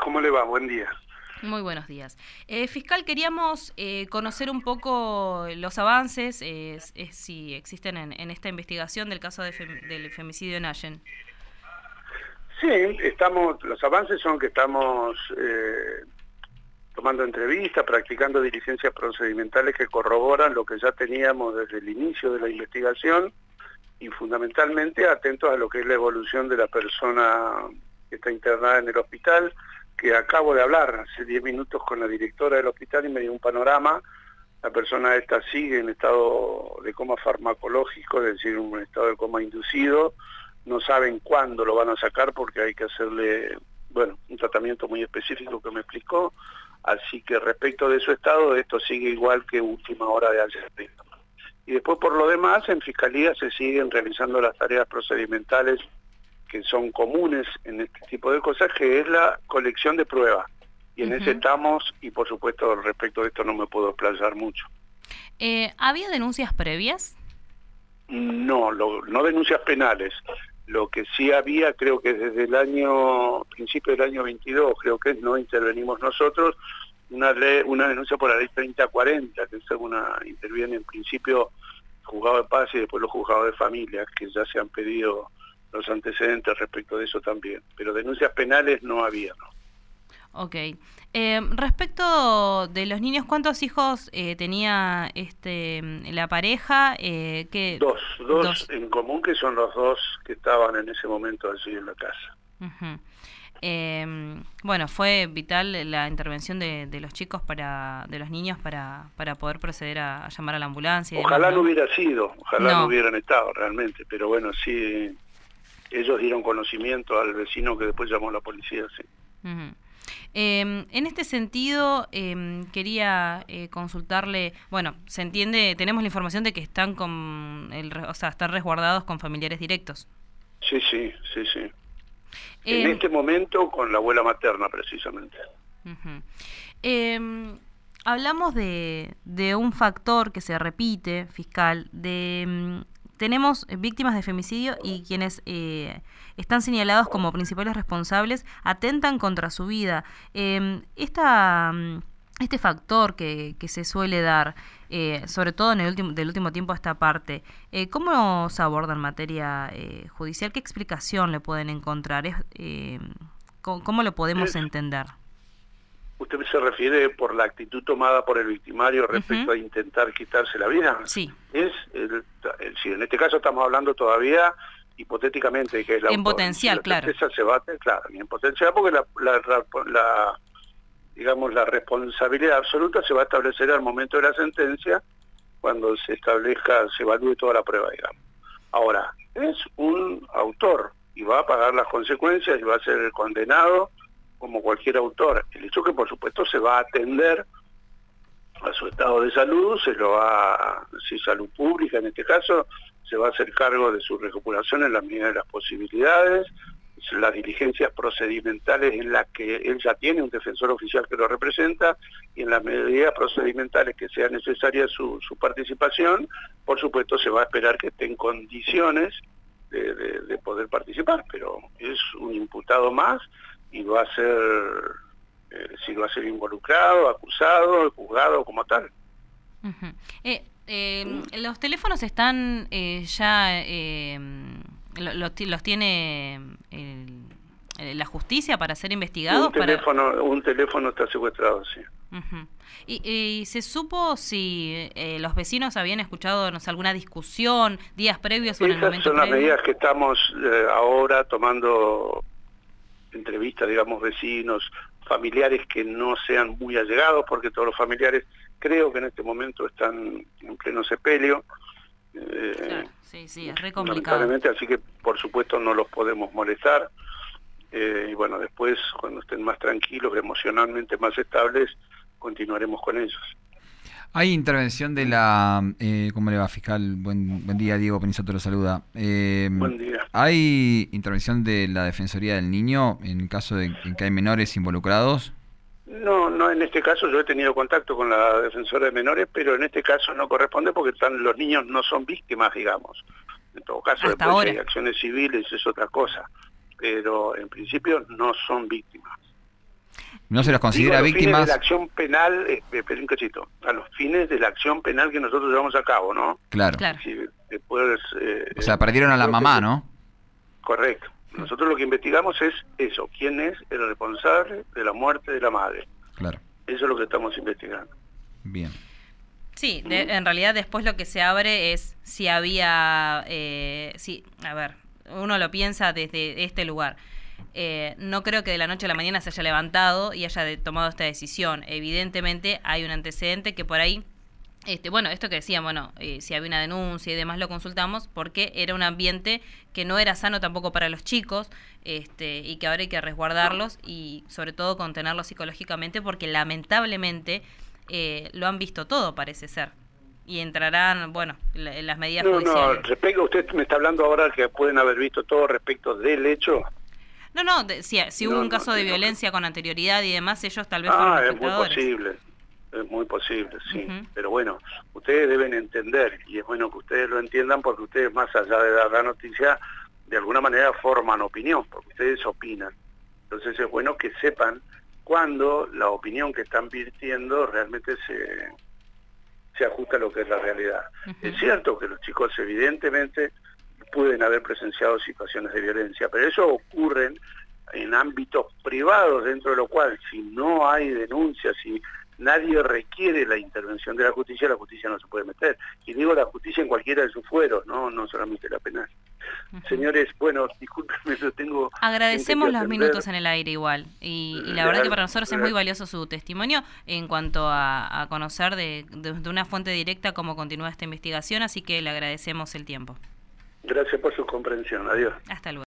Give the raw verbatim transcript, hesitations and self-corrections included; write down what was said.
¿Cómo le va? Buen día. Muy buenos días. Eh, fiscal, queríamos eh, conocer un poco los avances, eh, eh, si existen en, en esta investigación del caso de fem, del femicidio en Allen. Sí, estamos, los avances son que estamos eh, tomando entrevistas, practicando diligencias procedimentales que corroboran lo que ya teníamos desde el inicio de la investigación y fundamentalmente atentos a lo que es la evolución de la persona que está internada en el hospital, que acabo de hablar hace diez minutos con la directora del hospital y me dio un panorama. La persona esta sigue en estado de coma farmacológico, es decir, un estado de coma inducido. No saben cuándo lo van a sacar porque hay que hacerle, bueno, un tratamiento muy específico que me explicó. Así que respecto de su estado, esto sigue igual que última hora de ayer. Y después, por lo demás, en Fiscalía se siguen realizando las tareas procedimentales que son comunes en este tipo de cosas, que es la colección de pruebas. Y en uh-huh. ese estamos, y por supuesto respecto de esto no me puedo explayar mucho. Eh, ¿Había denuncias previas? No, lo, no denuncias penales. Lo que sí había, creo que desde el año, principio del año veintidós, creo que no intervenimos nosotros, una ley, una denuncia por la ley treinta cuarenta, que es una, interviene en principio el juzgado de paz y después los juzgados de familia, que ya se han pedido los antecedentes respecto de eso también, pero denuncias penales no había, ¿no? Ok. Eh, respecto de los niños, ¿cuántos hijos eh, tenía este la pareja? Eh, ¿qué? Dos, dos, dos en común, que son los dos que estaban en ese momento allí en la casa. Uh-huh. Eh, bueno, fue vital la intervención de, de los chicos, para de los niños, para, para poder proceder a, a llamar a la ambulancia. Y ojalá demás, ¿no? no hubiera sido, ojalá no. no hubieran estado realmente, pero bueno, sí, ellos dieron conocimiento al vecino que después llamó a la policía, sí. Uh-huh. Eh, en este sentido, eh, quería eh, consultarle, bueno, se entiende, tenemos la información de que están con, el, o sea, están resguardados con familiares directos. Sí, sí, sí, sí. Eh, en este momento con la abuela materna, precisamente. Uh-huh. eh, hablamos de, de un factor que se repite, fiscal, de... Um, tenemos víctimas de femicidio y quienes eh, están señalados como principales responsables atentan contra su vida. Eh, esta, este factor que, que se suele dar, eh, sobre todo en el último, del último tiempo a esta parte, eh, ¿cómo se aborda en materia eh, judicial? ¿Qué explicación le pueden encontrar? Es, eh, ¿cómo, ¿Cómo lo podemos entender? ¿Usted se refiere por la actitud tomada por el victimario respecto uh-huh. a intentar quitarse la vida? Sí. Es el, el, si en este caso estamos hablando todavía hipotéticamente de que es la en autora. potencial, si claro. Se bate, claro, en potencial, porque la, la, la, la, digamos, la responsabilidad absoluta se va a establecer al momento de la sentencia, cuando se establezca, se evalúe toda la prueba, digamos. Ahora, es un autor y va a pagar las consecuencias y va a ser condenado como cualquier autor. El hecho que por supuesto se va a atender a su estado de salud, se lo va, si salud pública en este caso, se va a hacer cargo de su recuperación en la medida de las posibilidades, las diligencias procedimentales en las que él ya tiene un defensor oficial que lo representa, y en las medidas procedimentales que sea necesaria su, su participación, por supuesto se va a esperar que esté en condiciones de, de, de poder participar, pero es un imputado más y va a ser, eh, si va a ser involucrado, acusado, juzgado como tal. Uh-huh. eh, eh, los teléfonos están eh, ya, eh, lo, lo, los tiene el, la justicia para ser investigados. Un teléfono, para... un teléfono está secuestrado, sí. Uh-huh. y, y se supo si eh, los vecinos habían escuchado, no sé, alguna discusión días previos o en el momento Esas son previo. Las medidas que estamos eh, ahora tomando. Entrevistas, digamos, vecinos, familiares que no sean muy allegados, porque todos los familiares creo que en este momento están en pleno sepelio. Eh, claro, sí, sí, es re complicado. Lamentablemente, así que por supuesto no los podemos molestar. Eh, y bueno, después, cuando estén más tranquilos, emocionalmente más estables, continuaremos con ellos. Hay intervención de la... Eh, ¿Cómo le va, fiscal? Buen, buen día, Diego Penisoto lo saluda. Eh, buen día. ¿Hay intervención de la Defensoría del Niño en caso de en que hay menores involucrados? No, no, en este caso yo he tenido contacto con la Defensora de Menores, pero en este caso no corresponde porque están, los niños no son víctimas, digamos. En todo caso, hasta después ahora. hay acciones civiles, es otra cosa. Pero en principio no son víctimas. ¿No se las considera Digo, a los víctimas? fines de la acción penal, eh, espera un cachito, a los fines de la acción penal que nosotros llevamos a cabo, ¿no? Claro. Claro. Si después, eh, O sea, perdieron a la mamá, ¿no? Correcto. Nosotros lo que investigamos es eso, quién es el responsable de la muerte de la madre. Claro. Eso es lo que estamos investigando. Bien. Sí, de, en realidad después lo que se abre es si había, eh, sí, a ver, uno lo piensa desde este lugar. Eh, no creo que de la noche a la mañana se haya levantado y haya de, tomado esta decisión. Evidentemente hay un antecedente que por ahí, este, bueno, esto que decían, bueno, eh, si había una denuncia y demás lo consultamos porque era un ambiente que no era sano tampoco para los chicos, este, y que ahora hay que resguardarlos y sobre todo contenerlos psicológicamente porque lamentablemente eh, lo han visto todo, parece ser. Y entrarán, bueno, la, las medidas No, judiciales. no, respecto, usted me está hablando ahora que pueden haber visto todo respecto del hecho. No, no, de, si, si hubo No, un caso no, de no, violencia no. con anterioridad y demás, ellos tal vez Ah, fueron es muy espectadores. posible, es muy posible, sí. Ujú. Pero bueno, ustedes deben entender, y es bueno que ustedes lo entiendan porque ustedes, más allá de dar la noticia, de alguna manera forman opinión, porque ustedes opinan. Entonces es bueno que sepan cuándo la opinión que están virtiendo realmente se, se ajusta a lo que es la realidad. Ujú. Es cierto que los chicos evidentemente pueden haber presenciado situaciones de violencia, pero eso ocurre en ámbitos privados, dentro de lo cual si no hay denuncias, si nadie requiere la intervención de la justicia, la justicia no se puede meter. Y digo la justicia en cualquiera de sus fueros, no, no solamente la penal. Ujú. Señores, bueno, discúlpenme, yo tengo... Agradecemos gente los que atender. minutos en el aire igual y, y la verdad que para nosotros es muy valioso su testimonio en cuanto a, a conocer de, de, de una fuente directa cómo continúa esta investigación, así que le agradecemos el tiempo. Gracias por su comprensión, adiós. Hasta luego.